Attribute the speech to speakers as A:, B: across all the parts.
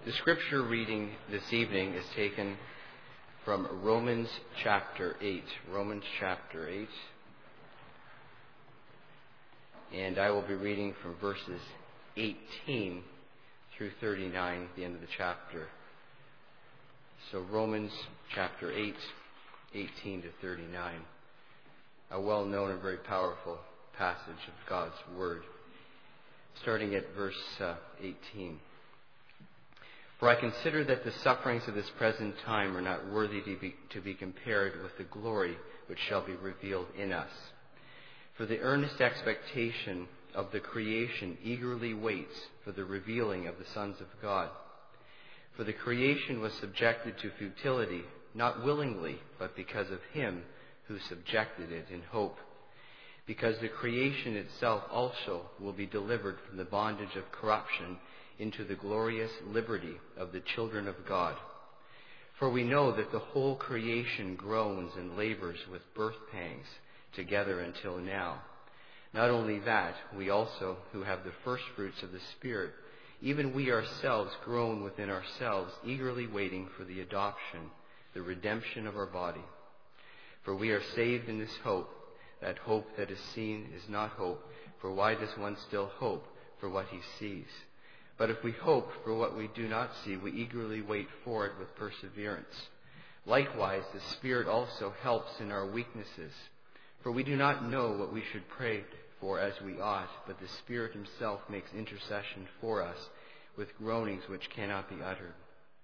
A: The scripture reading this evening is taken from Romans chapter 8. Romans chapter 8. And I will be reading from verses 18 through 39, the end of the chapter. So Romans chapter 8, 18 to 39. A well-known and very powerful passage of God's Word. Starting at verse 18. For I consider that the sufferings of this present time are not worthy to be compared with the glory which shall be revealed in us. For the earnest expectation of the creation eagerly waits for the revealing of the sons of God. For the creation was subjected to futility, not willingly, but because of him who subjected it in hope. Because the creation itself also will be delivered from the bondage of corruption into the glorious liberty of the children of God. For we know that the whole creation groans and labors with birth pangs together until now. Not only that, we also, who have the first fruits of the Spirit, even we ourselves groan within ourselves, eagerly waiting for the adoption, the redemption of our body. For we are saved in this hope. That hope that is seen is not hope, for why does one still hope for what he sees? But if we hope for what we do not see, we eagerly wait for it with perseverance. Likewise, the Spirit also helps in our weaknesses. For we do not know what we should pray for as we ought, but the Spirit himself makes intercession for us with groanings which cannot be uttered.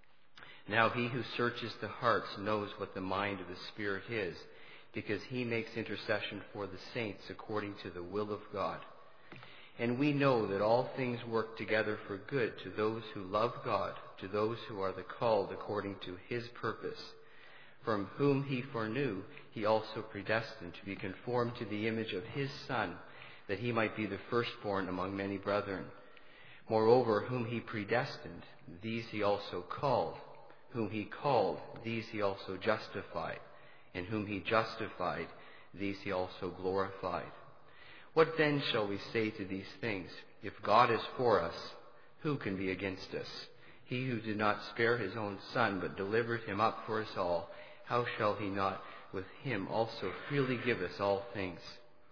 A: Now he who searches the hearts knows what the mind of the Spirit is, because he makes intercession for the saints according to the will of God. And we know that all things work together for good to those who love God, to those who are the called according to his purpose. From whom he foreknew, he also predestined to be conformed to the image of his Son, that he might be the firstborn among many brethren. Moreover, whom he predestined, these he also called. Whom he called, these he also justified. And whom he justified, these he also glorified. What then shall we say to these things? If God is for us, who can be against us? He who did not spare his own Son, but delivered him up for us all, how shall he not with him also freely give us all things?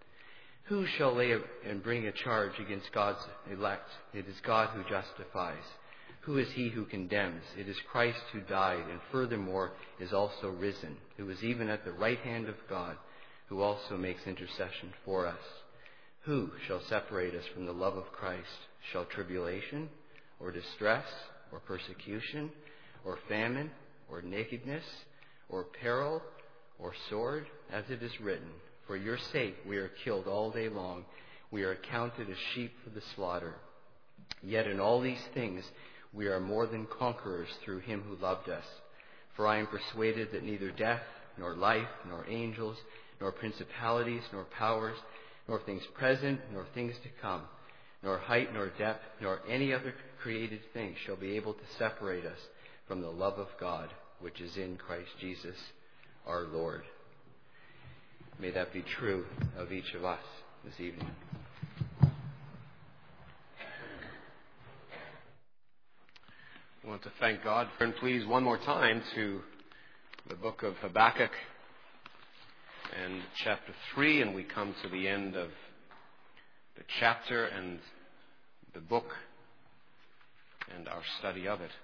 A: Who shall lay and bring a charge against God's elect? It is God who justifies. Who is he who condemns? It is Christ who died, and furthermore is also risen, who is even at the right hand of God, who also makes intercession for us. Who shall separate us from the love of Christ? Shall tribulation, or distress, or persecution, or famine, or nakedness, or peril, or sword? As it is written, for your sake we are killed all day long. We are accounted as sheep for the slaughter. Yet in all these things we are more than conquerors through him who loved us. For I am persuaded that neither death, nor life, nor angels, nor principalities, nor powers, nor things present, nor things to come, nor height, nor depth, nor any other created thing shall be able to separate us from the love of God, which is in Christ Jesus our Lord. May that be true of each of us this evening.
B: I want to thank God. Turn please one more time to the book of Habakkuk and chapter 3, and we come to the end of the chapter and the book and our study of it.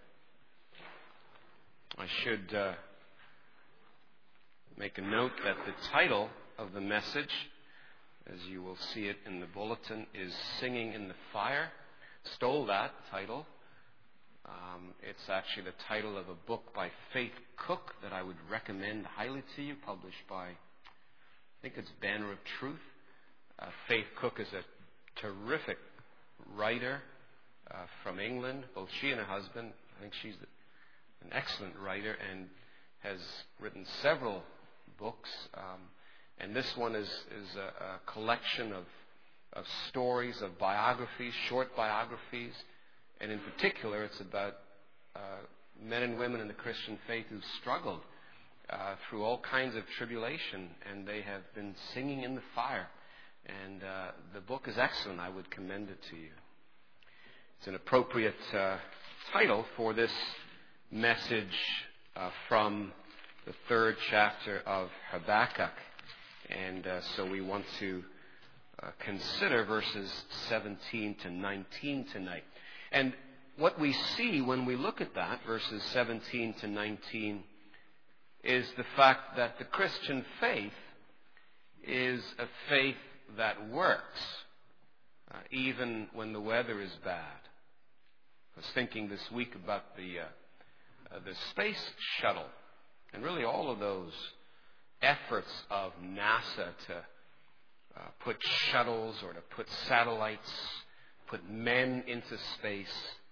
B: I should make a note that the title of the message, as you will see it in the bulletin, is Singing in the Fire. Stole that title. It's actually the title of a book by Faith Cook that I would recommend highly to you, published by, I think it's Banner of Truth. Faith Cook is a terrific writer from England. Both she and her husband, I think she's an excellent writer and has written several books. And this one is a collection of stories, of biographies, short biographies. And in particular, it's about men and women in the Christian faith who've struggled through all kinds of tribulation, and they have been singing in the fire. And the book is excellent. I would commend it to you. It's an appropriate title for this message from the 3rd chapter of Habakkuk. And so we want to consider verses 17 to 19 tonight. And what we see when we look at that, verses 17 to 19, is the fact that the Christian faith is a faith that works, even when the weather is bad. I was thinking this week about the space shuttle, and really all of those efforts of NASA to put shuttles or to put satellites, put men into space.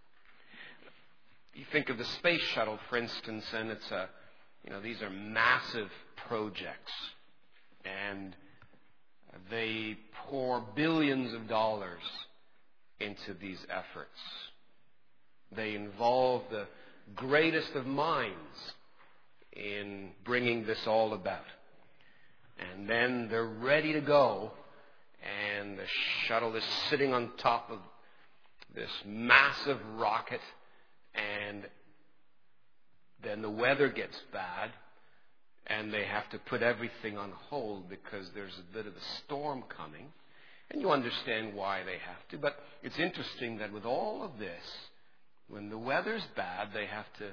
B: You think of the space shuttle, for instance, and it's these are massive projects, and they pour billions of dollars into these efforts. They involve the greatest of minds in bringing this all about. And then they're ready to go, and the shuttle is sitting on top of this massive rocket, and then the weather gets bad, and they have to put everything on hold because there's a bit of a storm coming. And you understand why they have to. But it's interesting that with all of this, when the weather's bad, they have to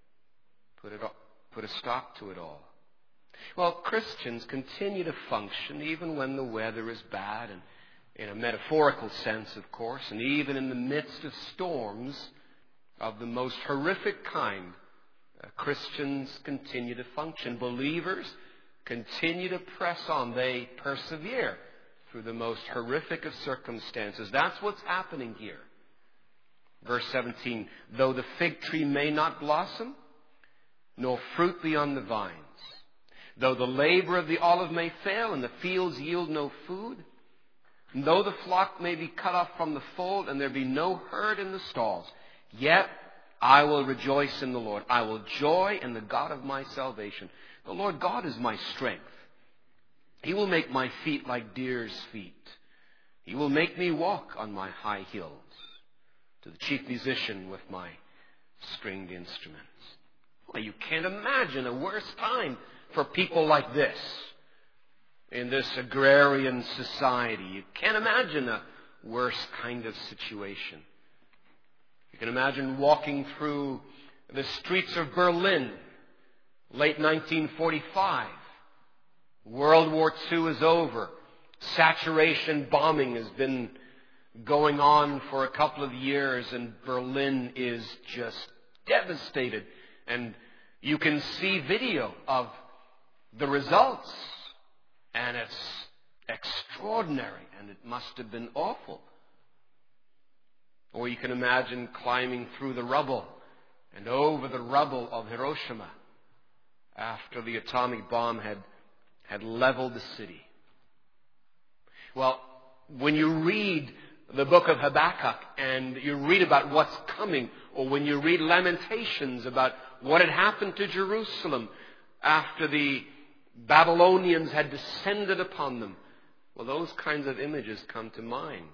B: put a stop to it all. Well, Christians continue to function even when the weather is bad, and in a metaphorical sense, of course, and even in the midst of storms of the most horrific kind. Christians continue to function. Believers continue to press on. They persevere through the most horrific of circumstances. That's what's happening here. Verse 17, though the fig tree may not blossom, nor fruit be on the vines, though the labor of the olive may fail, and the fields yield no food, and though the flock may be cut off from the fold, and there be no herd in the stalls, yet I will rejoice in the Lord. I will joy in the God of my salvation. The Lord God is my strength. He will make my feet like deer's feet. He will make me walk on my high hills. To the chief musician with my stringed instruments. Well, you can't imagine a worse time for people like this in this agrarian society. You can't imagine a worse kind of situation. You can imagine walking through the streets of Berlin, late 1945. World War II is over. Saturation bombing has been going on for a couple of years, and Berlin is just devastated. And you can see video of the results, and it's extraordinary, and it must have been awful. Or you can imagine climbing through the rubble and over the rubble of Hiroshima after the atomic bomb had leveled the city. Well, when you read the book of Habakkuk and you read about what's coming, or when you read Lamentations about what had happened to Jerusalem after the Babylonians had descended upon them, well, those kinds of images come to mind.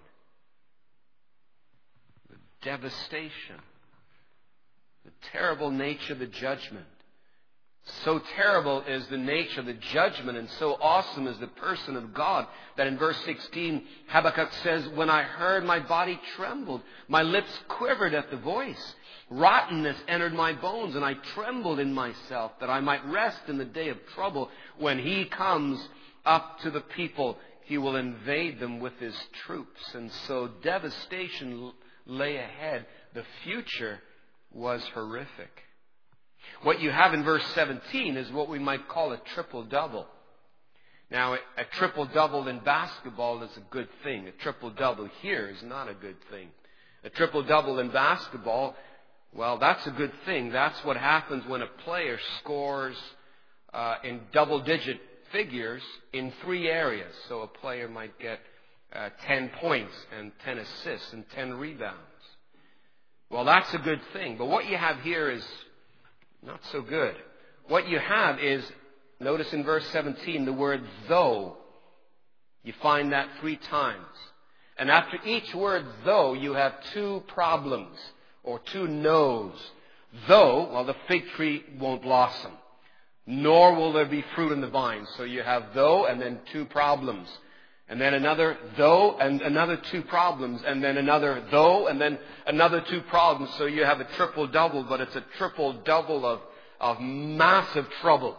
B: Devastation, the terrible nature of the judgment. So terrible is the nature of the judgment, and so awesome is the person of God, that in verse 16, Habakkuk says, when I heard, my body trembled, my lips quivered at the voice. Rottenness entered my bones, and I trembled in myself, that I might rest in the day of trouble. When he comes up to the people, he will invade them with his troops. And so devastation lay ahead. The future was horrific. What you have in verse 17 is what we might call a triple-double. Now, a triple-double in basketball is a good thing. A triple-double here is not a good thing. A triple-double in basketball, well, that's a good thing. That's what happens when a player scores in double-digit figures in 3 areas. So a player might get 10 points and 10 assists and 10 rebounds. Well, that's a good thing. But what you have here is not so good. What you have is, notice in verse 17, the word though. You find that 3 times. And after each word though, you have 2 problems. or two no's. Though, well, the fig tree won't blossom, nor will there be fruit in the vine. So you have though and then two problems. And then another though and another two problems. And then another though and then another two problems. So you have a triple-double, but it's a triple-double of massive trouble.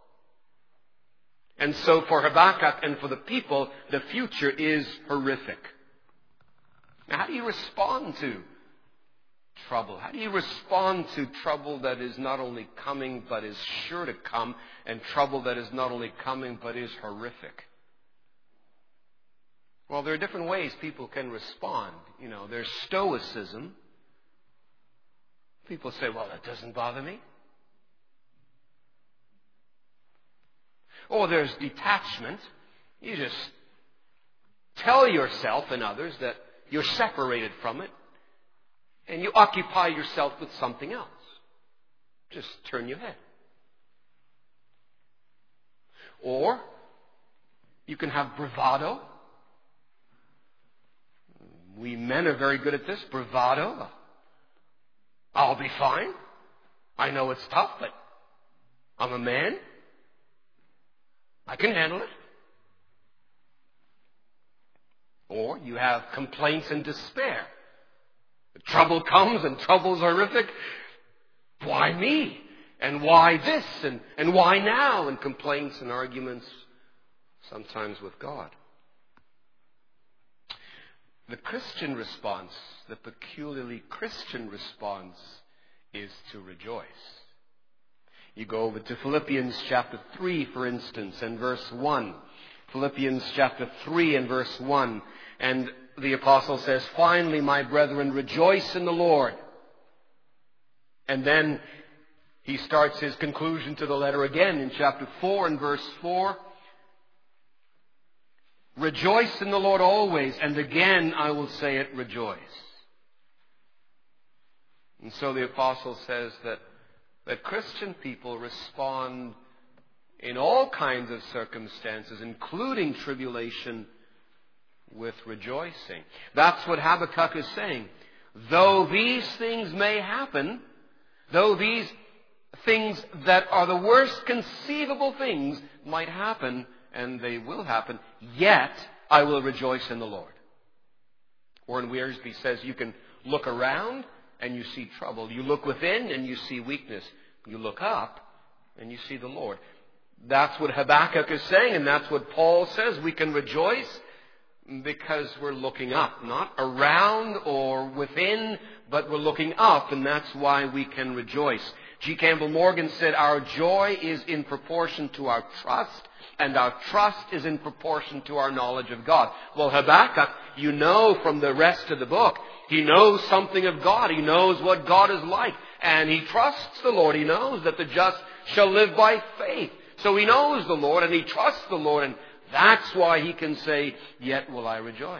B: And so for Habakkuk and for the people, the future is horrific. Now, how do you respond to trouble? How do you respond to trouble that is not only coming but is sure to come, and trouble that is not only coming but is horrific? Well, there are different ways people can respond. There's stoicism. People say, well, that doesn't bother me. Or there's detachment. You just tell yourself and others that you're separated from it, and you occupy yourself with something else. Just turn your head. Or you can have bravado. We men are very good at this, bravado. I'll be fine. I know it's tough, but I'm a man. I can handle it. Or you have complaints and despair. The trouble comes and trouble's horrific. Why me? And why this? And why now? And complaints and arguments, sometimes with God. The Christian response, the peculiarly Christian response, is to rejoice. You go over to Philippians chapter 3, for instance, and verse 1. Philippians chapter 3 and verse 1. And the apostle says, finally, my brethren, rejoice in the Lord. And then he starts his conclusion to the letter again in chapter 4 and verse 4. Rejoice in the Lord always, and again I will say it, rejoice. And so the apostle says that Christian people respond in all kinds of circumstances, including tribulation, with rejoicing. That's what Habakkuk is saying. Though these things may happen, though these things that are the worst conceivable things might happen, and they will happen, yet I will rejoice in the Lord. Warren Wiersbe says you can look around and you see trouble. You look within and you see weakness. You look up and you see the Lord. That's what Habakkuk is saying, and that's what Paul says. We can rejoice because we're looking up, not around or within, but we're looking up, and that's why we can rejoice. G. Campbell Morgan said, our joy is in proportion to our trust, and our trust is in proportion to our knowledge of God. Well, Habakkuk, you know from the rest of the book, he knows something of God. He knows what God is like, and he trusts the Lord. He knows that the just shall live by faith. So he knows the Lord, and he trusts the Lord, and that's why he can say, yet will I rejoice.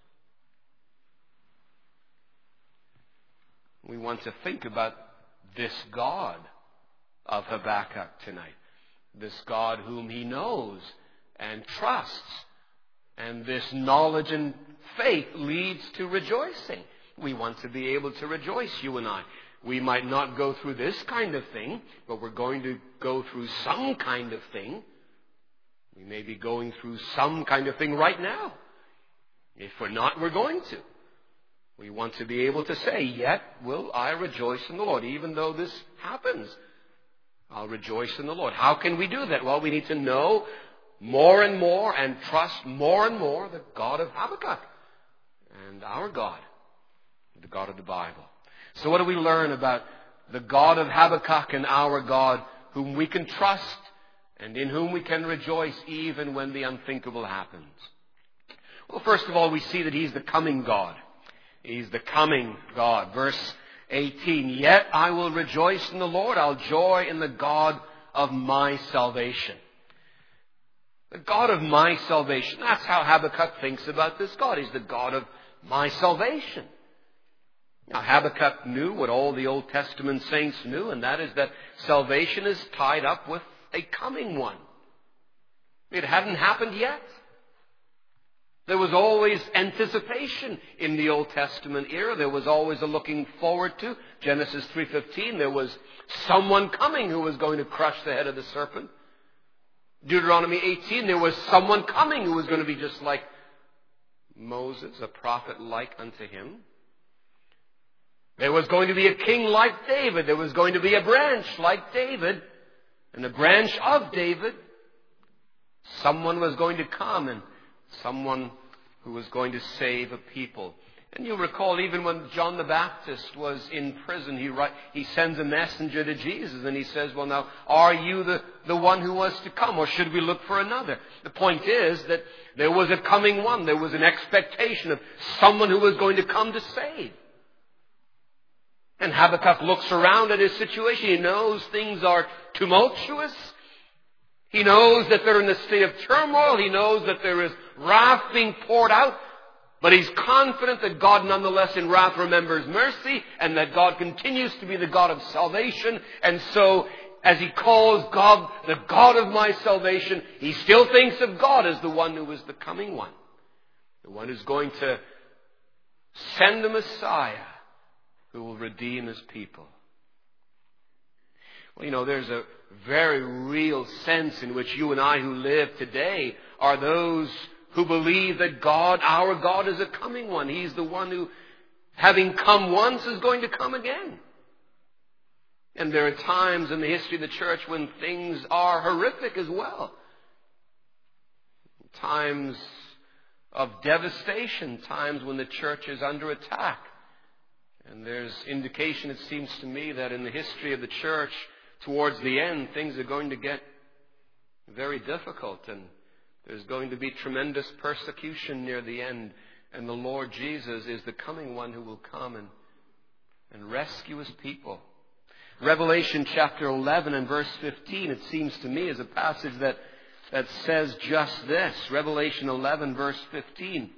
B: We want to think about this God of Habakkuk tonight. This God whom he knows and trusts. And this knowledge and faith leads to rejoicing. We want to be able to rejoice, you and I. We might not go through this kind of thing, but we're going to go through some kind of thing. We may be going through some kind of thing right now. If we're not, we're going to. We want to be able to say, yet will I rejoice in the Lord. Even though this happens, I'll rejoice in the Lord. How can we do that? Well, we need to know more and more and trust more and more the God of Habakkuk and our God, the God of the Bible. So what do we learn about the God of Habakkuk and our God, whom we can trust and in whom we can rejoice even when the unthinkable happens? Well, first of all, we see that he's the coming God. He's the coming God. Verse 18, yet I will rejoice in the Lord. I'll joy in the God of my salvation. The God of my salvation. That's how Habakkuk thinks about this God. He's the God of my salvation. Now, Habakkuk knew what all the Old Testament saints knew, and that is that salvation is tied up with a coming one. It hadn't happened yet. There was always anticipation in the Old Testament era. There was always a looking forward to. Genesis 3:15, there was someone coming who was going to crush the head of the serpent. Deuteronomy 18, there was someone coming who was going to be just like Moses, a prophet like unto him. There was going to be a king like David. There was going to be a branch like David. And the branch of David, someone was going to come, and someone who was going to save a people. And you'll recall even when John the Baptist was in prison, he sends a messenger to Jesus and he says, well, now, are you the one who was to come, or should we look for another? The point is that there was a coming one. There was an expectation of someone who was going to come to save. And Habakkuk looks around at his situation. He knows things are tumultuous. He knows that they're in a state of turmoil. He knows that there is wrath being poured out. But he's confident that God nonetheless in wrath remembers mercy, and that God continues to be the God of salvation. And so, as he calls God the God of my salvation, he still thinks of God as the one who is the coming one. The one who's going to send the Messiah who will redeem his people. Well, there's a very real sense in which you and I who live today are those who believe that God, our God, is a coming one. He's the one who, having come once, is going to come again. And there are times in the history of the church when things are horrific as well. Times of devastation, times when the church is under attack. And there's indication, it seems to me, that in the history of the church, towards the end, things are going to get very difficult, and there's going to be tremendous persecution near the end. And the Lord Jesus is the coming one who will come and rescue his people. Revelation chapter 11 and verse 15, it seems to me, is a passage that says just this. Revelation 11 verse 15.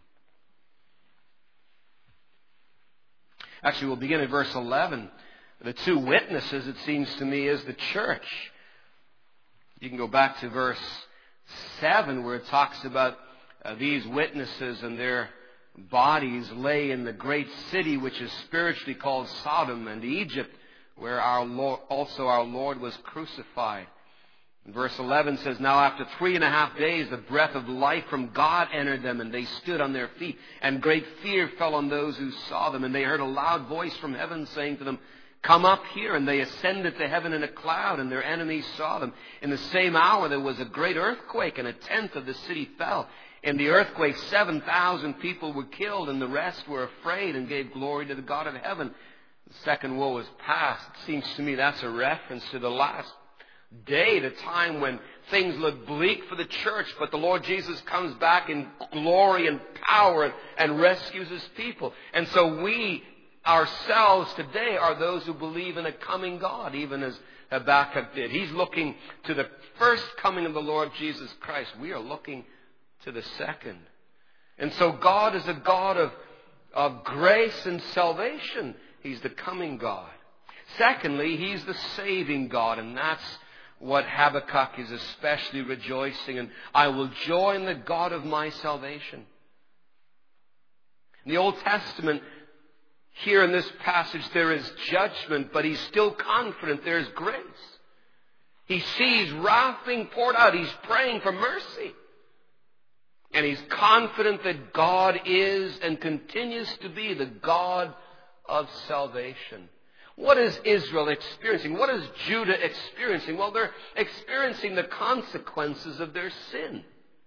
B: Actually, we'll begin at verse 11. The two witnesses, it seems to me, is the church. You can go back to verse 7 where it talks about these witnesses and their bodies lay in the great city which is spiritually called Sodom and Egypt, where our Lord was crucified. And verse 11 says, now after 3.5 days the breath of life from God entered them, and they stood on their feet, and great fear fell on those who saw them. And they heard a loud voice from heaven saying to them, come up here. And they ascended to heaven in a cloud, and their enemies saw them. In the same hour there was a great earthquake, and 1/10 of the city fell. In the earthquake 7,000 people were killed, and the rest were afraid and gave glory to the God of heaven. The second woe is past. It seems to me that's a reference to the last day, the time when things look bleak for the church, but the Lord Jesus comes back in glory and power and rescues his people. And so we ourselves today are those who believe in a coming God, even as Habakkuk did. He's looking to the first coming of the Lord Jesus Christ. We are looking to the second. And so God is a God of grace and salvation. He's the coming God. Secondly, he's the saving God, and that's what Habakkuk is especially rejoicing in. I will joy in the God of my salvation. In the Old Testament, here in this passage, there is judgment, but he's still confident there's grace. He sees wrath being poured out. He's praying for mercy. And he's confident that God is and continues to be the God of salvation. What is Israel experiencing? What is Judah experiencing? Well, they're experiencing the consequences of their sin.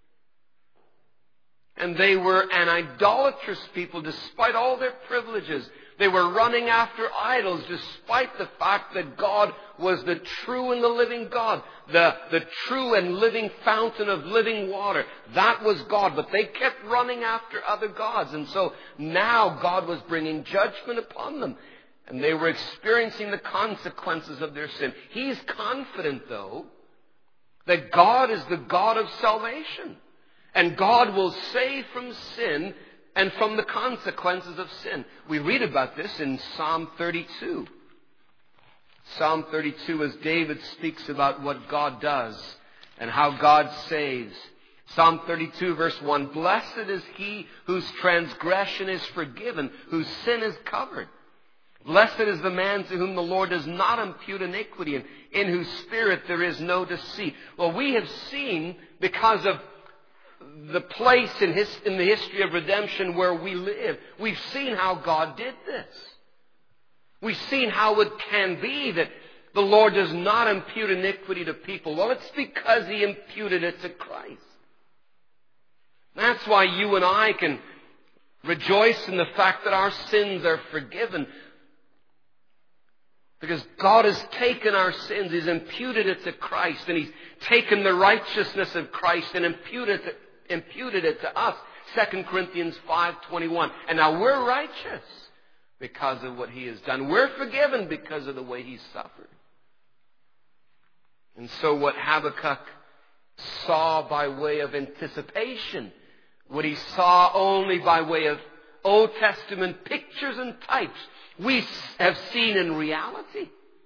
B: And they were an idolatrous people despite all their privileges. They were running after idols despite the fact that God was the true and the living God. The true and living fountain of living water. That was God. But they kept running after other gods. And so now God was bringing judgment upon them. And they were experiencing the consequences of their sin. He's confident, though, that God is the God of salvation. And God will save from sin and from the consequences of sin. We read about this in Psalm 32. Psalm 32, as David speaks about what God does and how God saves. Psalm 32 verse 1, blessed is he whose transgression is forgiven, whose sin is covered. Blessed is the man to whom the Lord does not impute iniquity, and in whose spirit there is no deceit. Well, we have seen, because of the place in the history of redemption where we live, we've seen how God did this. We've seen how it can be that the Lord does not impute iniquity to people. Well, it's because He imputed it to Christ. That's why you and I can rejoice in the fact that our sins are forgiven. Because God has taken our sins, He's imputed it to Christ, and He's taken the righteousness of Christ and imputed it to us. 2 Corinthians 5:21. And now we're righteous because of what He has done. We're forgiven because of the way He suffered. And so what Habakkuk saw by way of anticipation, what he saw only by way of Old Testament pictures and types, we have seen in reality.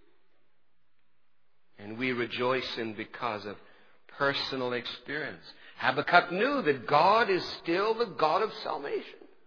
B: And we rejoice in because of personal experience. Habakkuk knew that God is still the God of salvation.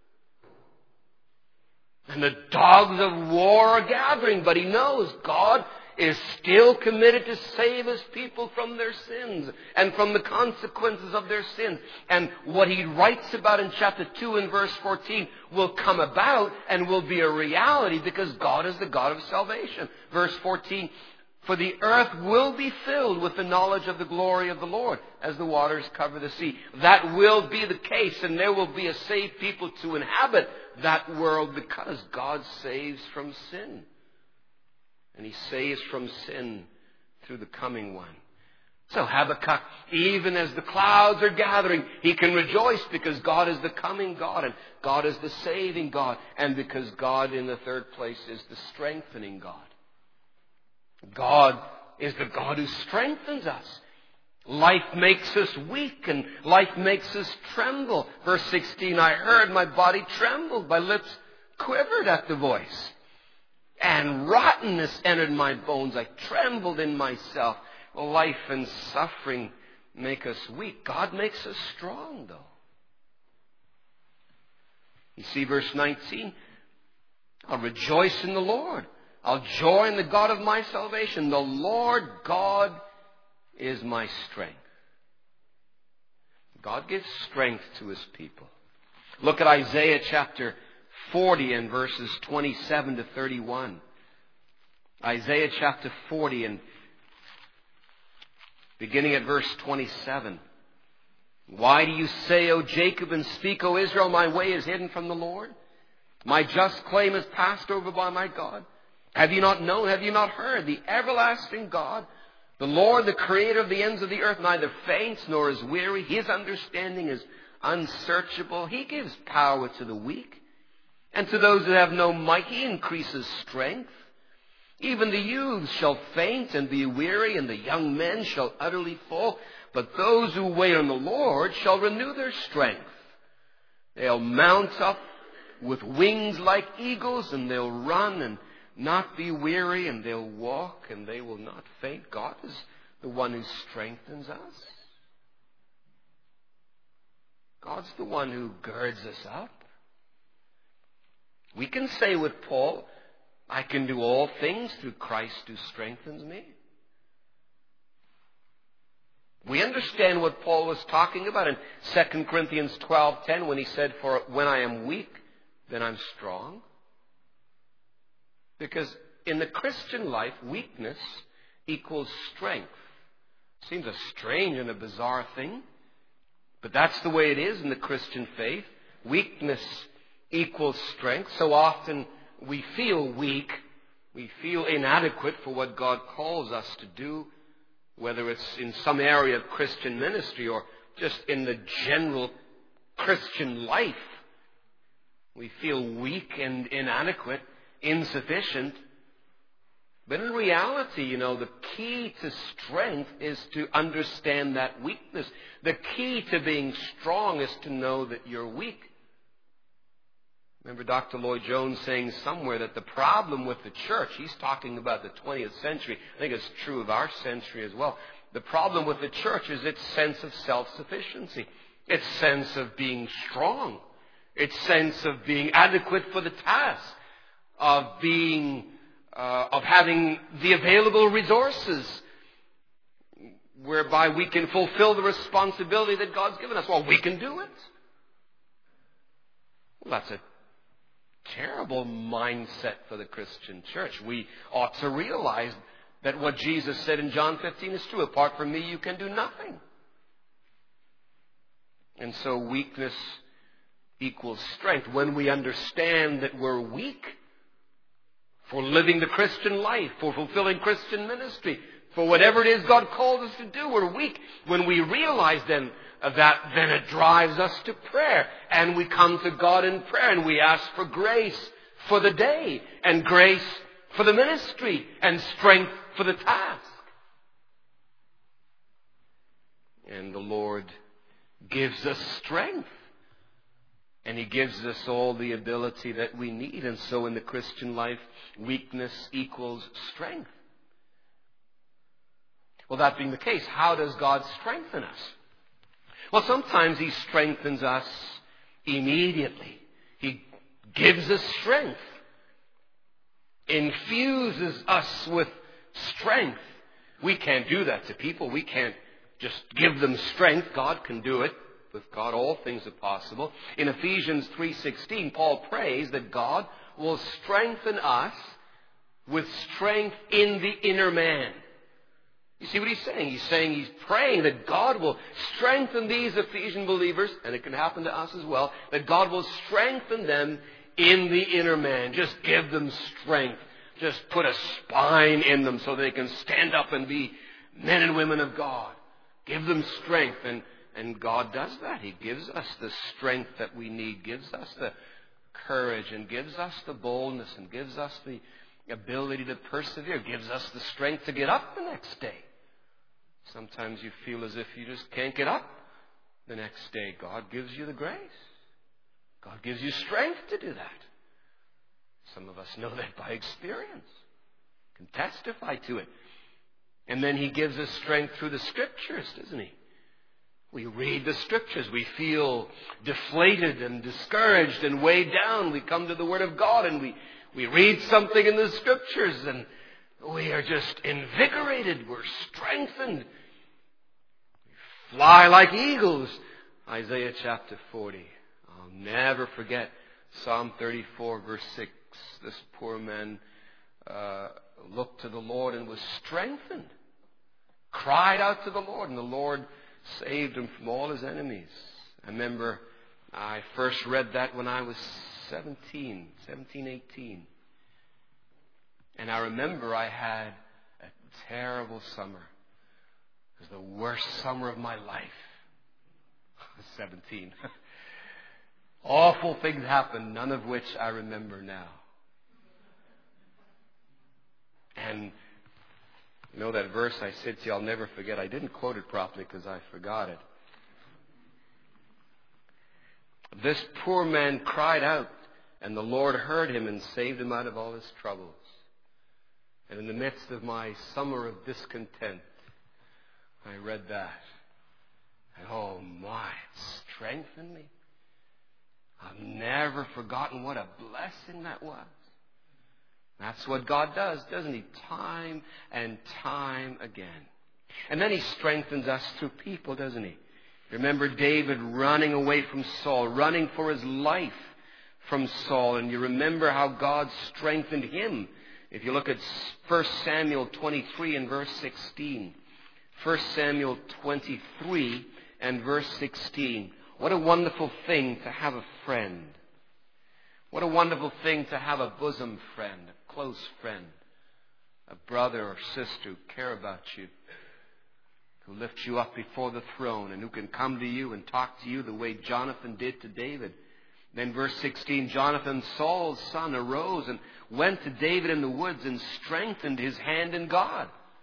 B: And the dogs of war are gathering, but he knows God is still committed to save His people from their sins and from the consequences of their sins. And what he writes about in chapter 2 and verse 14 will come about and will be a reality because God is the God of salvation. Verse 14, for the earth will be filled with the knowledge of the glory of the Lord as the waters cover the sea. That will be the case, and there will be a saved people to inhabit that world because God saves from sin. And He saves from sin through the coming one. So Habakkuk, even as the clouds are gathering, he can rejoice because God is the coming God and God is the saving God. And because God, in the third place, is the strengthening God. God is the God who strengthens us. Life makes us weak and life makes us tremble. Verse 16, I heard, my body trembled, my lips quivered at the voice. And rottenness entered my bones. I trembled in myself. Well, life and suffering make us weak. God makes us strong, though. You see verse 19. I'll rejoice in the Lord. I'll joy in the God of my salvation. The Lord God is my strength. God gives strength to His people. Look at Isaiah chapter 40 and verses 27 to 31. Isaiah chapter 40 and beginning at verse 27. Why do you say, O Jacob, and speak, O Israel, my way is hidden from the Lord? My just claim is passed over by my God. Have you not known? Have you not heard? The everlasting God, the Lord, the creator of the ends of the earth, neither faints nor is weary. His understanding is unsearchable. He gives power to the weak. And to those that have no might, He increases strength. Even the youths shall faint and be weary, and the young men shall utterly fall. But those who wait on the Lord shall renew their strength. They'll mount up with wings like eagles, and they'll run and not be weary, and they'll walk and they will not faint. God is the one who strengthens us. God's the one who girds us up. We can say with Paul, I can do all things through Christ who strengthens me. We understand what Paul was talking about in 2 Corinthians 12:10 when he said, for when I am weak, then I'm strong. Because in the Christian life, weakness equals strength. Seems a strange and a bizarre thing, but that's the way it is in the Christian faith. Weakness equals strength. So often we feel weak. We feel inadequate for what God calls us to do, whether it's in some area of Christian ministry or just in the general Christian life. We feel weak and inadequate, insufficient. But in reality, the key to strength is to understand that weakness. The key to being strong is to know that you're weak. Remember Dr. Lloyd Jones saying somewhere that the problem with the church, he's talking about the 20th century, I think it's true of our century as well, the problem with the church is its sense of self-sufficiency, its sense of being strong, its sense of being adequate for the task, of having the available resources whereby we can fulfill the responsibility that God's given us. Well, we can do it. Well, that's a terrible mindset for the Christian church. We ought to realize that what Jesus said in John 15 is true. Apart from me, you can do nothing. And so weakness equals strength. When we understand that we're weak for living the Christian life, for fulfilling Christian ministry, for whatever it is God called us to do, we're weak. When we realize then then it drives us to prayer. And we come to God in prayer and we ask for grace for the day, and grace for the ministry, and strength for the task. And the Lord gives us strength. And He gives us all the ability that we need. And so in the Christian life, weakness equals strength. Well, that being the case, how does God strengthen us? Well, sometimes He strengthens us immediately. He gives us strength, infuses us with strength. We can't do that to people. We can't just give them strength. God can do it. With God, all things are possible. In Ephesians 3:16, Paul prays that God will strengthen us with strength in the inner man. You see what he's saying? He's praying that God will strengthen these Ephesian believers, and it can happen to us as well, that God will strengthen them in the inner man. Just give them strength. Just put a spine in them so they can stand up and be men and women of God. Give them strength, and God does that. He gives us the strength that we need, gives us the courage, and gives us the boldness, and gives us the ability to persevere, gives us the strength to get up the next day. Sometimes you feel as if you just can't get up the next day. God gives you the grace. God gives you strength to do that. Some of us know that by experience, can testify to it. And then He gives us strength through the Scriptures, doesn't He? We read the Scriptures. We feel deflated and discouraged and weighed down. We come to the Word of God and we read something in the Scriptures and we are just invigorated. We're strengthened. We fly like eagles. Isaiah chapter 40. I'll never forget Psalm 34 verse 6. This poor man looked to the Lord and was strengthened. Cried out to the Lord, and the Lord saved him from all his enemies. I remember I first read that when I was 17, 18. And I remember I had a terrible summer. It was the worst summer of my life. I was 17. Awful things happened, none of which I remember now. And you know that verse I said to you, I'll never forget. I didn't quote it properly because I forgot it. This poor man cried out, and the Lord heard him and saved him out of all his troubles. And in the midst of my summer of discontent, I read that. And oh my, it strengthened me. I've never forgotten what a blessing that was. That's what God does, doesn't He? Time and time again. And then He strengthens us through people, doesn't He? Remember David running away from Saul, running for his life from Saul. And you remember how God strengthened him. If you look at 1 Samuel 23 and verse 16. 1 Samuel 23 and verse 16. What a wonderful thing to have a friend. What a wonderful thing to have a bosom friend, a close friend, a brother or sister who care about you, who lifts you up before the throne and who can come to you and talk to you the way Jonathan did to David. Then verse 16, Jonathan, Saul's son, arose and went to David in the woods and strengthened his hand in God.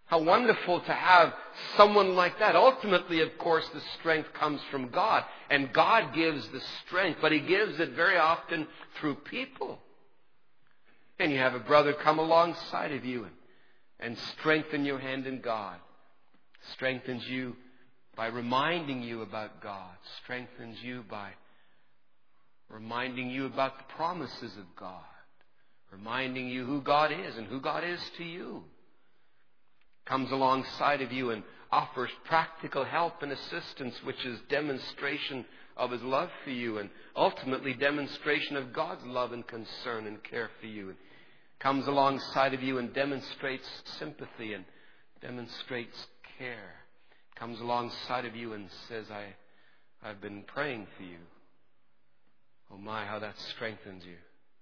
B: How wonderful to have someone like that. Ultimately, of course, the strength comes from God. And God gives the strength, but He gives it very often through people. And you have a brother come alongside of you and strengthen your hand in God. Strengthens you by reminding you about God. Strengthens you by reminding you about the promises of God. Reminding you who God is and who God is to you. Comes alongside of you and offers practical help and assistance, which is demonstration of His love for you and ultimately demonstration of God's love and concern and care for you. And comes alongside of you and demonstrates sympathy and demonstrates care. Comes alongside of you and says, I've been praying for you. Oh my, how that strengthens you.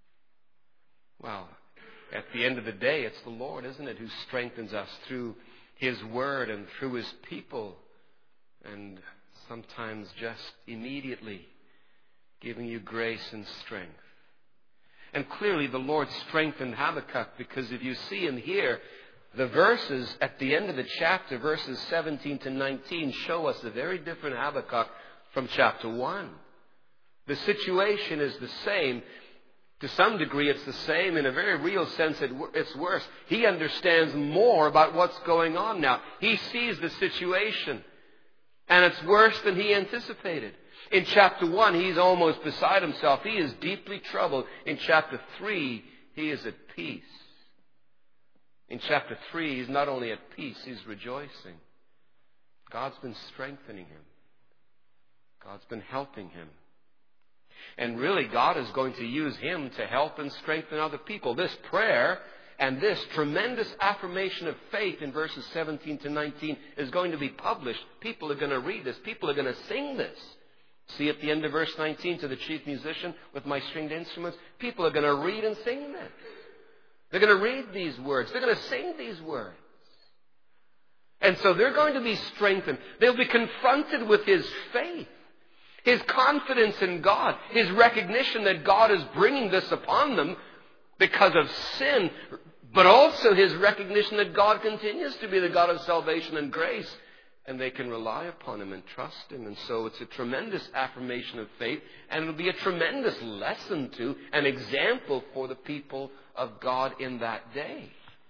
B: Well, at the end of the day, it's the Lord, isn't it, who strengthens us through His Word and through His people. And sometimes just immediately giving you grace and strength. And clearly the Lord strengthened Habakkuk, because if you see and hear, the verses at the end of the chapter, verses 17 to 19, show us a very different Habakkuk from chapter 1. The situation is the same. To some degree, it's the same. In a very real sense, it's worse. He understands more about what's going on now. He sees the situation, and it's worse than he anticipated. In chapter 1, he's almost beside himself. He is deeply troubled. In chapter 3, he is at peace. In chapter 3, he's not only at peace, he's rejoicing. God's been strengthening him. God's been helping him. And really, God is going to use him to help and strengthen other people. This prayer and this tremendous affirmation of faith in verses 17 to 19 is going to be published. People are going to read this. People are going to sing this. See at the end of verse 19, to the chief musician with my stringed instruments. People are going to read and sing this. They're going to read these words. They're going to sing these words. And so they're going to be strengthened. They'll be confronted with his faith. His confidence in God, his recognition that God is bringing this upon them because of sin, but also his recognition that God continues to be the God of salvation and grace, and they can rely upon him and trust him. And so it's a tremendous affirmation of faith, and it'll be a tremendous lesson to, an example for the people of God in that day.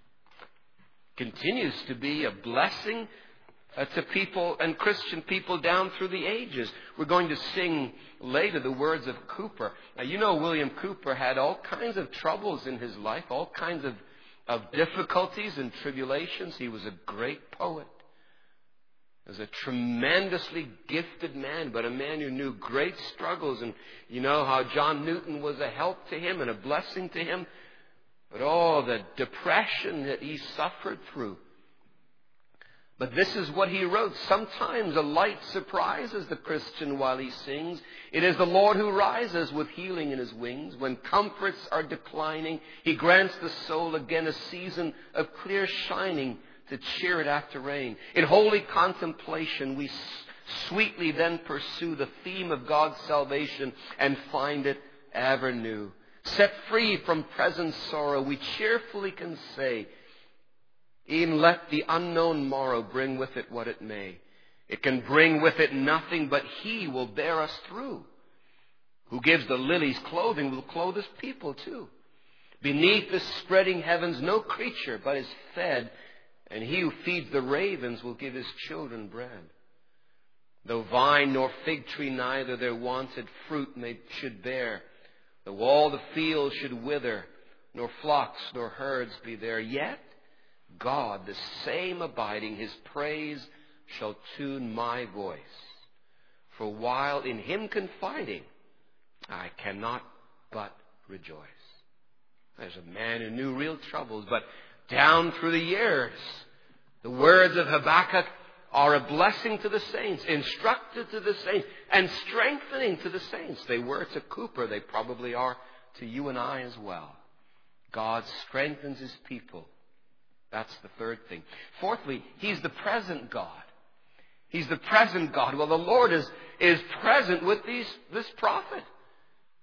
B: Continues to be a blessing to people and Christian people down through the ages. We're going to sing later the words of Cowper. Now, you know William Cowper had all kinds of troubles in his life, all kinds of difficulties and tribulations. He was a great poet. He was a tremendously gifted man, but a man who knew great struggles. And you know how John Newton was a help to him and a blessing to him. But the depression that he suffered through. But this is what he wrote. Sometimes a light surprises the Christian while he sings. It is the Lord who rises with healing in his wings. When comforts are declining, he grants the soul again a season of clear shining to cheer it after rain. In holy contemplation, we sweetly then pursue the theme of God's salvation and find it ever new. Set free from present sorrow, we cheerfully can say, e'en let the unknown morrow bring with it what it may. It can bring with it nothing, but he will bear us through. Who gives the lilies clothing will clothe his people too. Beneath the spreading heavens no creature but is fed, and he who feeds the ravens will give his children bread. Though vine nor fig tree neither their wonted fruit should bear, though all the fields should wither, nor flocks nor herds be there, yet God, the same abiding, his praise shall tune my voice. For while in him confiding, I cannot but rejoice. There's a man who knew real troubles, but down through the years, the words of Habakkuk are a blessing to the saints, instructed to the saints, and strengthening to the saints. They were to Cowper. They probably are to you and I as well. God strengthens his people. That's the third thing. Fourthly, he's the present God. He's the present God. Well, the Lord is present with this prophet.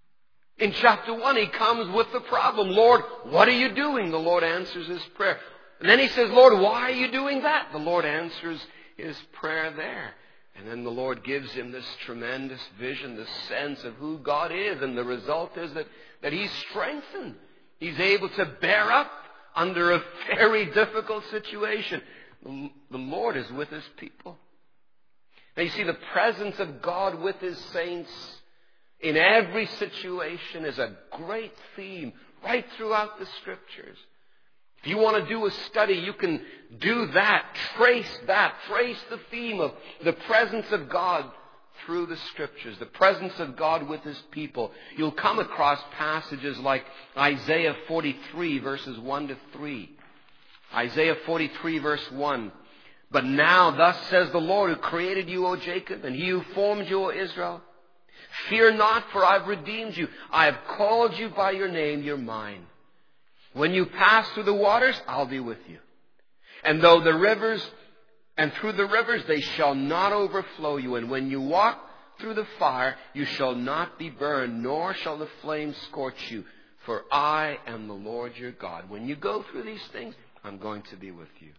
B: In chapter 1, he comes with the problem. Lord, what are you doing? The Lord answers his prayer. And then he says, Lord, why are you doing that? The Lord answers his prayer there. And then the Lord gives him this tremendous vision, this sense of who God is. And the result is that he's strengthened. He's able to bear up under a very difficult situation. The Lord is with his people. Now you see, the presence of God with his saints in every situation is a great theme right throughout the Scriptures. If you want to do a study, you can do that. Trace the theme of the presence of God through the Scriptures, the presence of God with his people. You'll come across passages like Isaiah 43, verses 1 to 3. Isaiah 43, verse 1. But now, thus says the Lord, who created you, O Jacob, and he who formed you, O Israel. Fear not, for I have redeemed you. I have called you by your name, you're mine. When you pass through the waters, I'll be with you. And through the rivers, they shall not overflow you. And when you walk through the fire, you shall not be burned, nor shall the flame scorch you. For I am the Lord your God. When you go through these things, I'm going to be with you.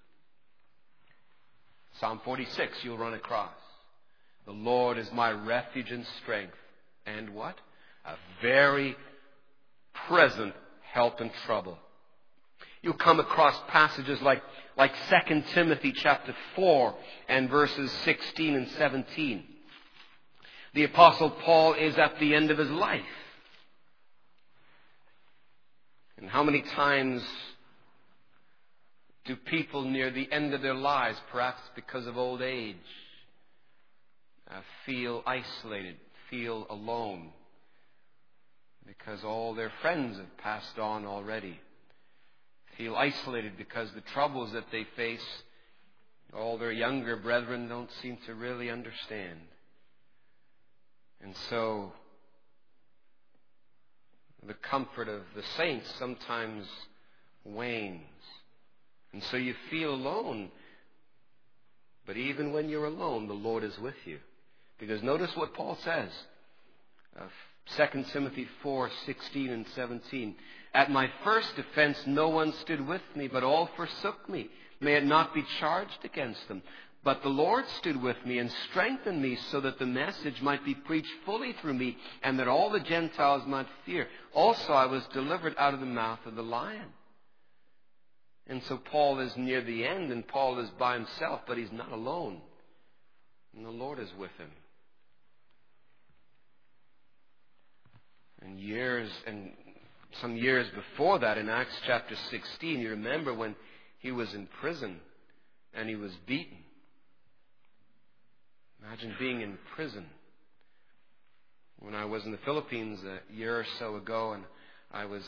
B: Psalm 46, you'll run across. The Lord is my refuge and strength. And what? A very present help in trouble. You'll come across passages like 2 Timothy chapter 4 and verses 16 and 17. The Apostle Paul is at the end of his life. And how many times do people near the end of their lives, perhaps because of old age, feel isolated, feel alone, because all their friends have passed on already? Feel isolated because the troubles that they face, all their younger brethren don't seem to really understand. And so, the comfort of the saints sometimes wanes. And so you feel alone. But even when you're alone, the Lord is with you. Because notice what Paul says. 2 Timothy 4, 16 and 17. At my first offense no one stood with me, but all forsook me. May it not be charged against them. But the Lord stood with me and strengthened me, so that the message might be preached fully through me, and that all the Gentiles might fear. Also I was delivered out of the mouth of the lion. And so Paul is near the end, and Paul is by himself, but he's not alone. And the Lord is with him. And some years before that, in Acts chapter 16, you remember when he was in prison and he was beaten. Imagine being in prison. When I was in the Philippines a year or so ago, and I was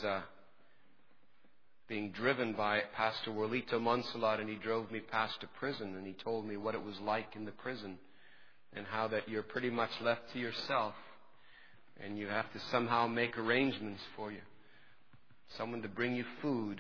B: being driven by Pastor Warlito Monsalot, and he drove me past a prison, and he told me what it was like in the prison, and how that you're pretty much left to yourself, and you have to somehow make arrangements for you. Someone to bring you food.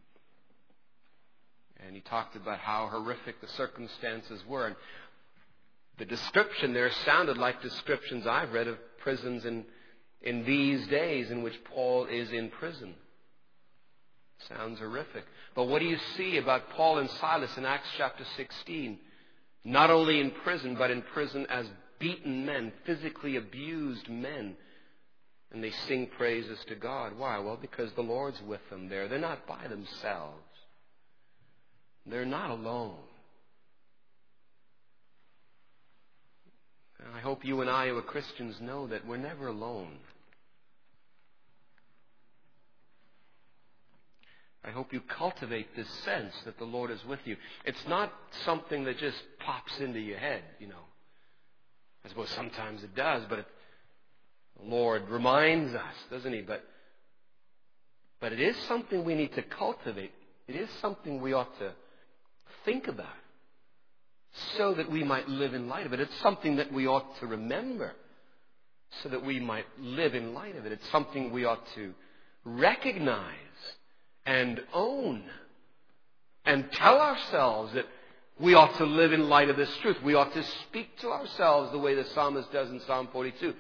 B: And he talked about how horrific the circumstances were. And the description there sounded like descriptions I've read of prisons in these days in which Paul is in prison. Sounds horrific. But what do you see about Paul and Silas in Acts chapter 16? Not only in prison, but in prison as beaten men, physically abused men. And they sing praises to God. Why? Well, because the Lord's with them there. They're not by themselves. They're not alone. And I hope you and I who are Christians know that we're never alone. I hope you cultivate this sense that the Lord is with you. It's not something that just pops into your head, I suppose sometimes it does, but the Lord reminds us, doesn't He? But it is something we need to cultivate. It is something we ought to think about so that we might live in light of it. It's something that we ought to remember so that we might live in light of it. It's something we ought to recognize and own and tell ourselves that we ought to live in light of this truth. We ought to speak to ourselves the way the psalmist does in Psalm 42.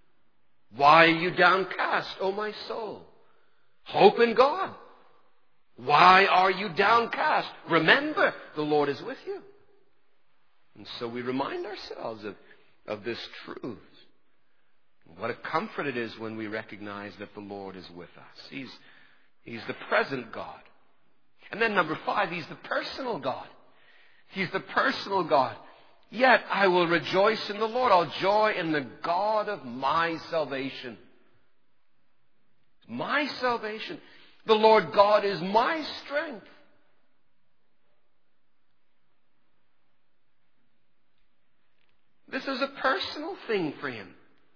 B: Why are you downcast, O my soul? Hope in God. Why are you downcast? Remember, the Lord is with you. And so we remind ourselves of this truth. What a comfort it is when we recognize that the Lord is with us. He's the present God. And then number 5, He's the personal God. He's the personal God. Yet I will rejoice in the Lord. I'll joy in the God of my salvation. My salvation. The Lord God is my strength. This is a personal thing for Him.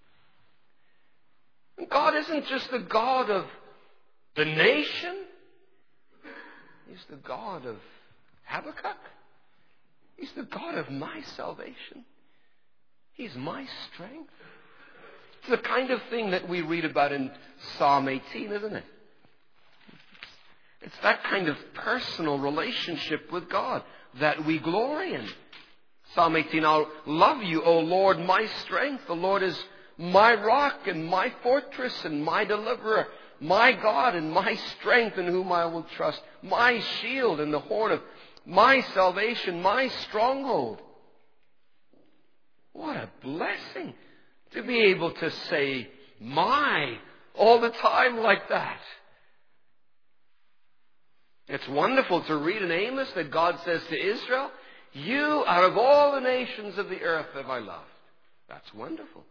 B: God isn't just the God of the nation. He's the God of Habakkuk. He's the God of my salvation. He's my strength. It's the kind of thing that we read about in Psalm 18, isn't it? It's that kind of personal relationship with God that we glory in. Psalm 18, I'll love you, O Lord, my strength. The Lord is my rock and my fortress and my deliverer, my God and my strength in whom I will trust, my shield and the horn of my salvation, my stronghold. What a blessing to be able to say my all the time like that. It's wonderful to read in Amos that God says to Israel, you out of all the nations of the earth have I loved. That's wonderful.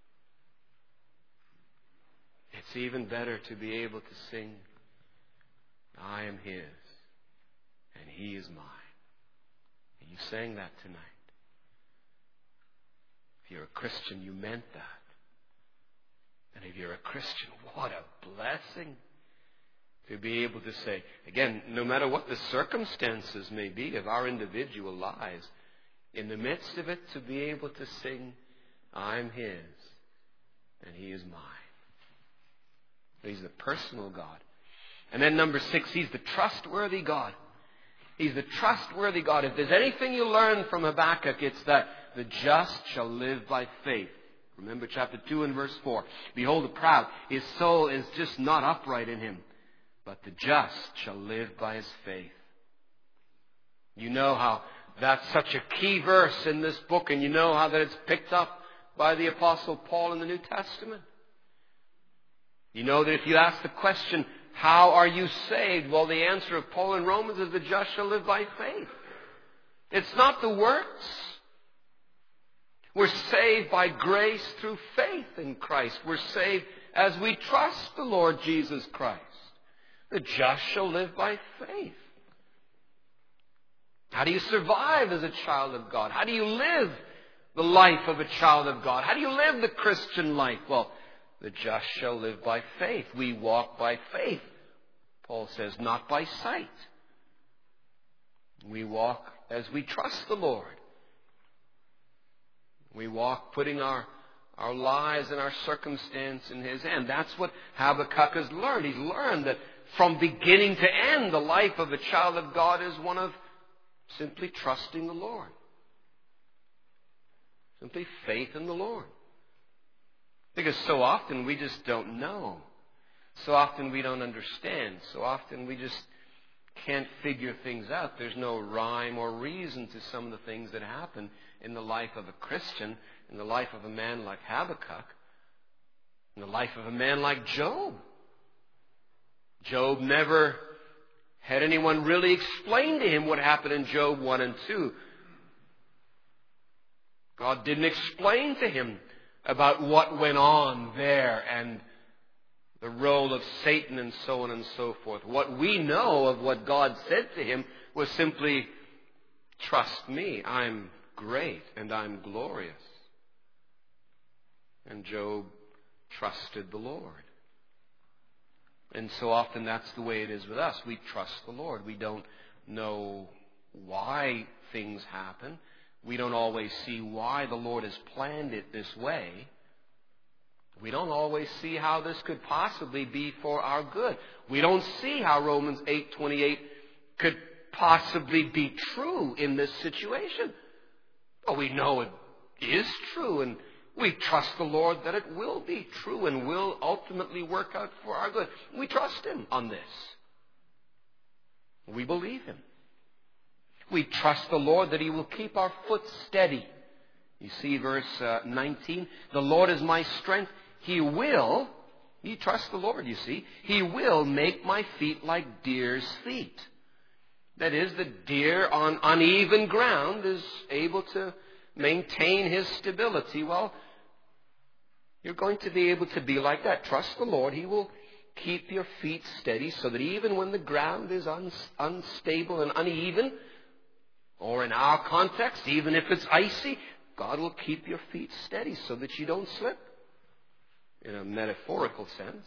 B: It's even better to be able to sing, I am His and He is mine. And you sang that tonight. If you're a Christian, you meant that. And if you're a Christian, what a blessing to be able to say, again, no matter what the circumstances may be of our individual lives, in the midst of it, to be able to sing, I'm His and He is mine. He's the personal God. And then number 6, He's the trustworthy God. He's the trustworthy God. If there's anything you learn from Habakkuk, it's that the just shall live by faith. Remember chapter 2 and verse 4. Behold the proud, his soul is just not upright in him, but the just shall live by his faith. You know how that's such a key verse in this book, and you know how that it's picked up by the Apostle Paul in the New Testament. You know that if you ask the question, how are you saved? Well, the answer of Paul in Romans is the just shall live by faith. It's not the works. We're saved by grace through faith in Christ. We're saved as we trust the Lord Jesus Christ. The just shall live by faith. How do you survive as a child of God? How do you live the life of a child of God? How do you live the Christian life? Well, the just shall live by faith. We walk by faith. Paul says, not by sight. We walk as we trust the Lord. We walk putting our lives and our circumstance in His hand. That's what Habakkuk has learned. He's learned that from beginning to end, the life of a child of God is one of simply trusting the Lord. Simply faith in the Lord. Because so often we just don't know. So often we don't understand. So often we just can't figure things out. There's no rhyme or reason to some of the things that happen in the life of a Christian, in the life of a man like Habakkuk, in the life of a man like Job. Job never had anyone really explain to him what happened in Job 1 and 2. God didn't explain to him about what went on there and the role of Satan and so on and so forth. What we know of what God said to him was simply, trust me, I'm great and I'm glorious. And Job trusted the Lord. And so often that's the way it is with us. We trust the Lord. We don't know why things happen. We don't always see why the Lord has planned it this way. We don't always see how this could possibly be for our good. We don't see how Romans 8:28 could possibly be true in this situation. But we know it is true, and we trust the Lord that it will be true and will ultimately work out for our good. We trust Him on this. We believe Him. We trust the Lord that He will keep our foot steady. You see verse 19. The Lord is my strength. He trusts the Lord, you see. He will make my feet like deer's feet. That is, the deer on uneven ground is able to maintain his stability. Well, you're going to be able to be like that. Trust the Lord. He will keep your feet steady so that even when the ground is unstable and uneven, or in our context, even if it's icy, God will keep your feet steady so that you don't slip. In a metaphorical sense,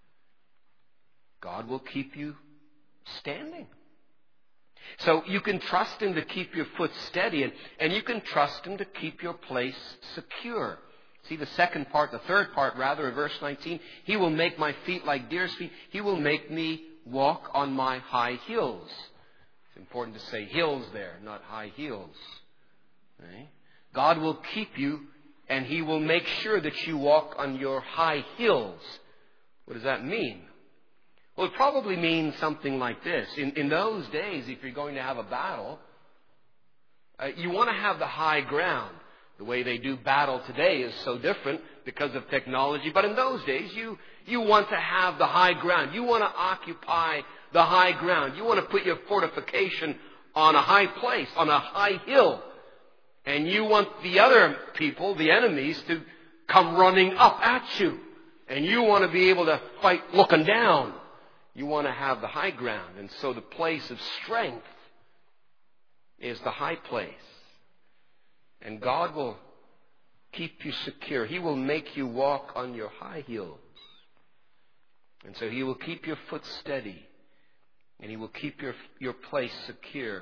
B: God will keep you standing. So you can trust Him to keep your foot steady, and you can trust Him to keep your place secure. See the third part of verse 19. He will make my feet like deer's feet. He will make me walk on my high heels. It's important to say hills there, not high heels. Right? God will keep you, and He will make sure that you walk on your high heels. What does that mean? Well, it probably means something like this. In those days, if you're going to have a battle, you want to have the high ground. The way they do battle today is so different because of technology. But in those days, you want to have the high ground. You want to occupy the high ground. You want to put your fortification on a high place, on a high hill. And you want the other people, the enemies, to come running up at you. And you want to be able to fight looking down. You want to have the high ground. And so the place of strength is the high place. And God will keep you secure. He will make you walk on your high heels. And so He will keep your foot steady. And He will keep your place secure.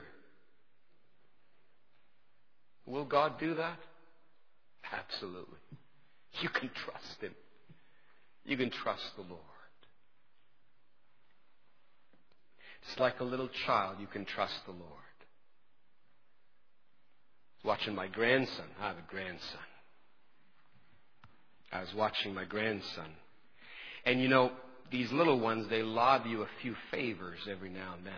B: Will God do that? Absolutely. You can trust Him. You can trust the Lord. It's like a little child. You can trust the Lord. Watching my grandson. I have a grandson. I was watching my grandson. And you know, these little ones, they lob you a few favors every now and then.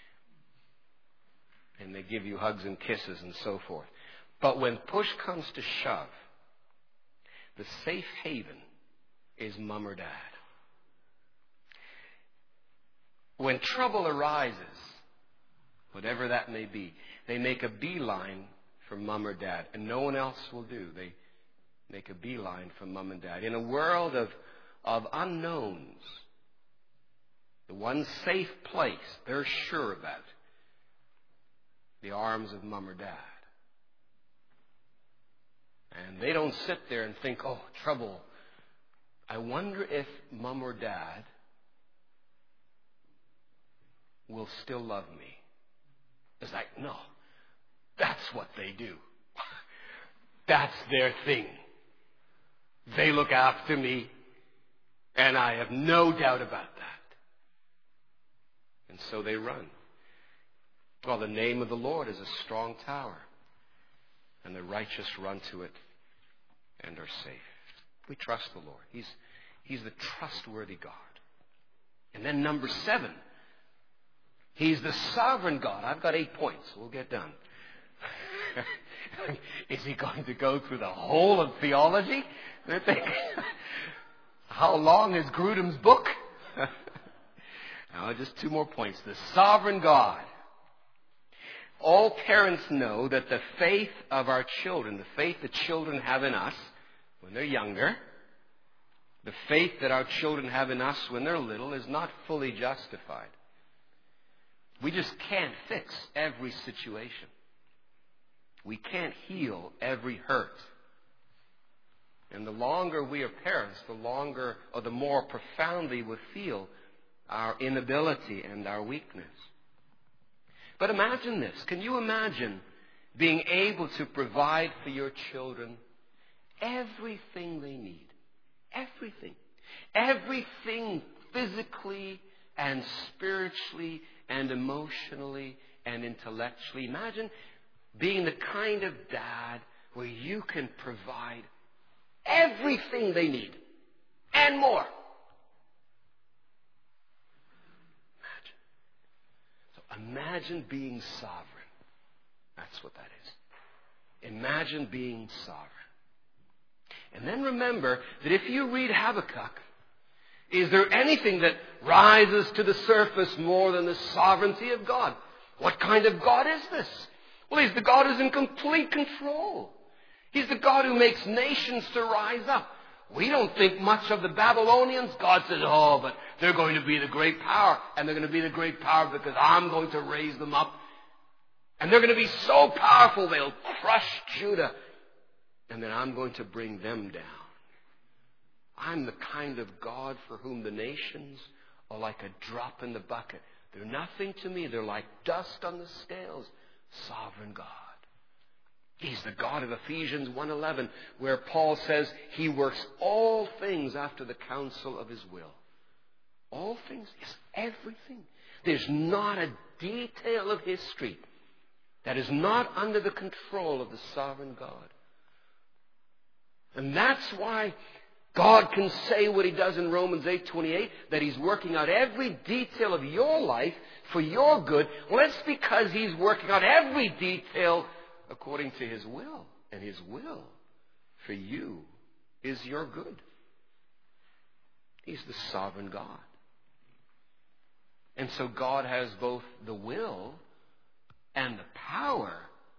B: And they give you hugs and kisses and so forth. But when push comes to shove, the safe haven is Mom or Dad. When trouble arises, whatever that may be, they make a beeline for Mom or Dad, and no one else will do. They make a beeline for Mom and Dad. In a world of unknowns, the one safe place they're sure about, the arms of Mom or Dad. And they don't sit there and think, oh, trouble. I wonder if Mom or Dad will still love me. It's like, no, that's what they do. That's their thing. They look after me, and I have no doubt about that. And so they run. Well, the name of the Lord is a strong tower, and the righteous run to it and are safe. We trust the Lord. He's the trustworthy God. And then number 7, He's the sovereign God. I've got 8 points. We'll get done. Is He going to go through the whole of theology? How long is Grudem's book? No, just 2 more points. The sovereign God. All parents know that the faith of our children, the faith that children have in us when they're younger, the faith that our children have in us when they're little is not fully justified. We just can't fix every situation. We can't heal every hurt. And the longer we are parents, the more profoundly we feel our inability and our weakness. But imagine this. Can you imagine being able to provide for your children everything they need? Everything. Everything physically and spiritually and emotionally and intellectually. Imagine being the kind of dad where you can provide everything they need and more. Imagine. So Imagine being sovereign. That's what that is. Imagine being sovereign. And then remember that if you read Habakkuk, is there anything that rises to the surface more than the sovereignty of God? What kind of God is this? Well, He's the God who's in complete control. He's the God who makes nations to rise up. We don't think much of the Babylonians. God says, oh, but they're going to be the great power. And they're going to be the great power because I'm going to raise them up. And they're going to be so powerful they'll crush Judah. And then I'm going to bring them down. I'm the kind of God for whom the nations are like a drop in the bucket. They're nothing to me. They're like dust on the scales. Sovereign God. He's the God of Ephesians 1:11, where Paul says He works all things after the counsel of His will. All things? Yes, everything. There's not a detail of history that is not under the control of the sovereign God. And that's why God can say what He does in Romans 8:28, that He's working out every detail of your life for your good. Well, that's because He's working out every detail according to His will. And His will for you is your good. He's the sovereign God. And so God has both the will and the power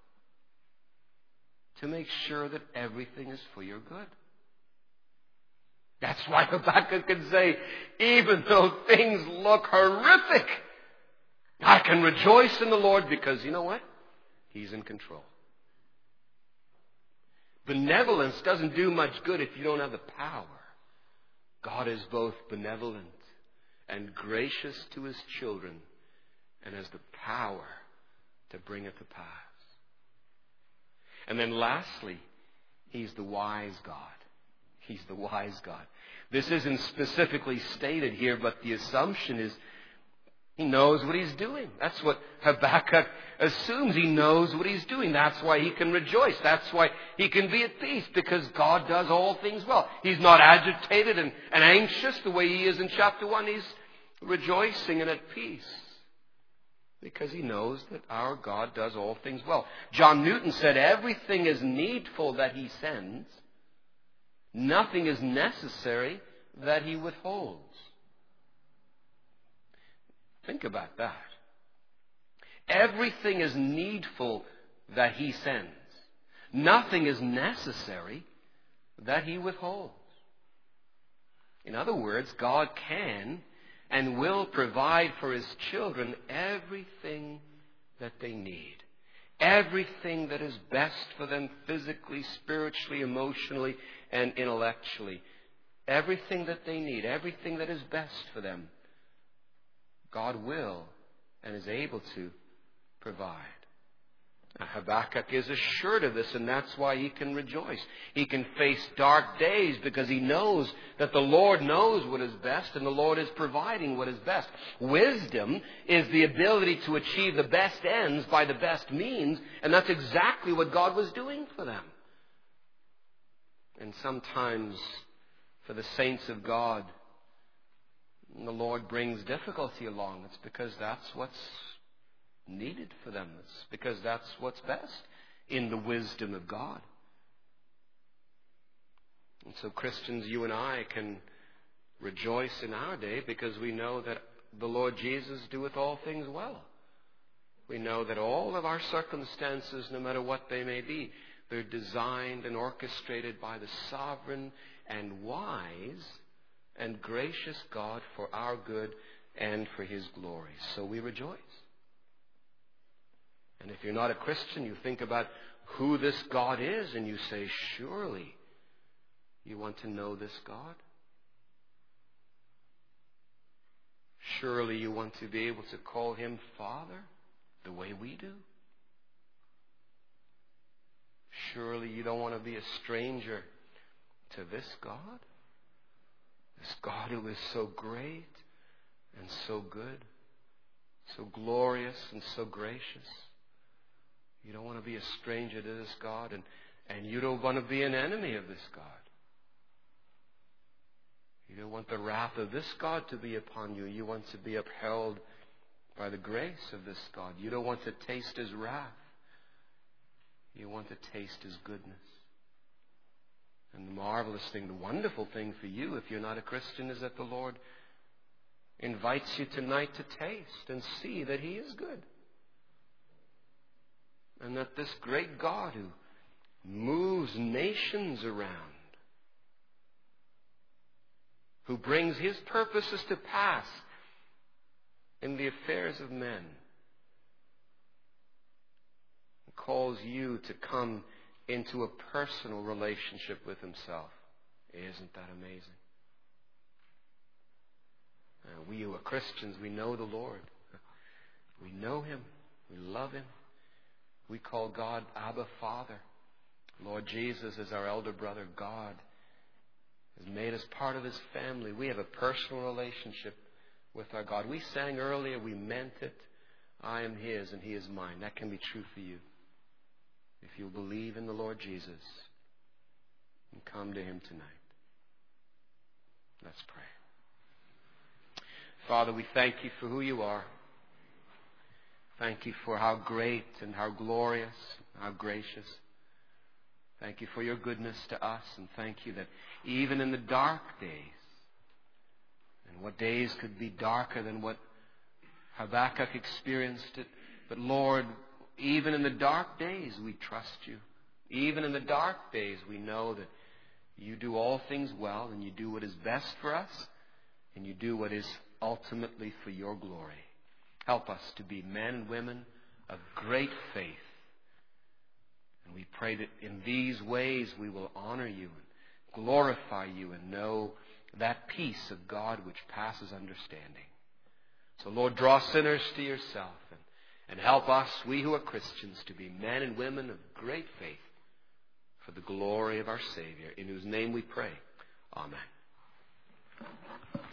B: to make sure that everything is for your good. That's why Habakkuk can say, even though things look horrific, I can rejoice in the Lord because, you know what? He's in control. Benevolence doesn't do much good if you don't have the power. God is both benevolent and gracious to His children and has the power to bring it to pass. And then lastly, He's the wise God. He's the wise God. This isn't specifically stated here, but the assumption is He knows what He's doing. That's what Habakkuk assumes. He knows what He's doing. That's why he can rejoice. That's why he can be at peace, because God does all things well. He's not agitated and anxious the way he is in chapter 1. He's rejoicing and at peace because he knows that our God does all things well. John Newton said, everything is needful that He sends. Nothing is necessary that He withholds. Think about that. Everything is needful that He sends. Nothing is necessary that He withholds. In other words, God can and will provide for His children everything that they need. Everything that is best for them physically, spiritually, emotionally, and intellectually. Everything that they need, everything that is best for them, God will and is able to provide. Now, Habakkuk is assured of this, and that's why he can rejoice. He can face dark days because he knows that the Lord knows what is best, and the Lord is providing what is best. Wisdom is the ability to achieve the best ends by the best means, and that's exactly what God was doing for them. And sometimes, for the saints of God, the Lord brings difficulty along. It's because that's what's needed for them. It's because that's what's best in the wisdom of God. And so Christians, you and I can rejoice in our day because we know that the Lord Jesus doeth all things well. We know that all of our circumstances, no matter what they may be, they're designed and orchestrated by the sovereign and wise and gracious God for our good and for His glory. So we rejoice. And if you're not a Christian, you think about who this God is and you say, surely you want to know this God? Surely you want to be able to call Him Father the way we do? Surely you don't want to be a stranger to this God? This God who is so great and so good, so glorious and so gracious. You don't want to be a stranger to this God, and you don't want to be an enemy of this God. You don't want the wrath of this God to be upon you. You want to be upheld by the grace of this God. You don't want to taste His wrath. You want to taste His goodness. And the marvelous thing, the wonderful thing for you, if you're not a Christian, is that the Lord invites you tonight to taste and see that He is good. And that this great God who moves nations around, who brings His purposes to pass in the affairs of men, calls you to come into a personal relationship with Himself. Isn't that amazing? We who are Christians, we know the Lord. We know Him. We love Him. We call God Abba Father. Lord Jesus is our elder brother. God has made us part of His family. We have a personal relationship with our God. We sang earlier, we meant it. I am His and He is mine. That can be true for you. If you'll believe in the Lord Jesus and come to Him tonight. Let's pray. Father, we thank You for who You are. Thank You for how great and how glorious, how gracious. Thank You for Your goodness to us, and thank You that even in the dark days, and what days could be darker than what Habakkuk experienced it, but Lord, even in the dark days we trust You. Even in the dark days we know that You do all things well, and You do what is best for us, and You do what is ultimately for Your glory. Help us to be men and women of great faith. And we pray that in these ways we will honor You and glorify You and know that peace of God which passes understanding. So Lord, draw sinners to Yourself and help us, we who are Christians, to be men and women of great faith for the glory of our Savior, in whose name we pray. Amen.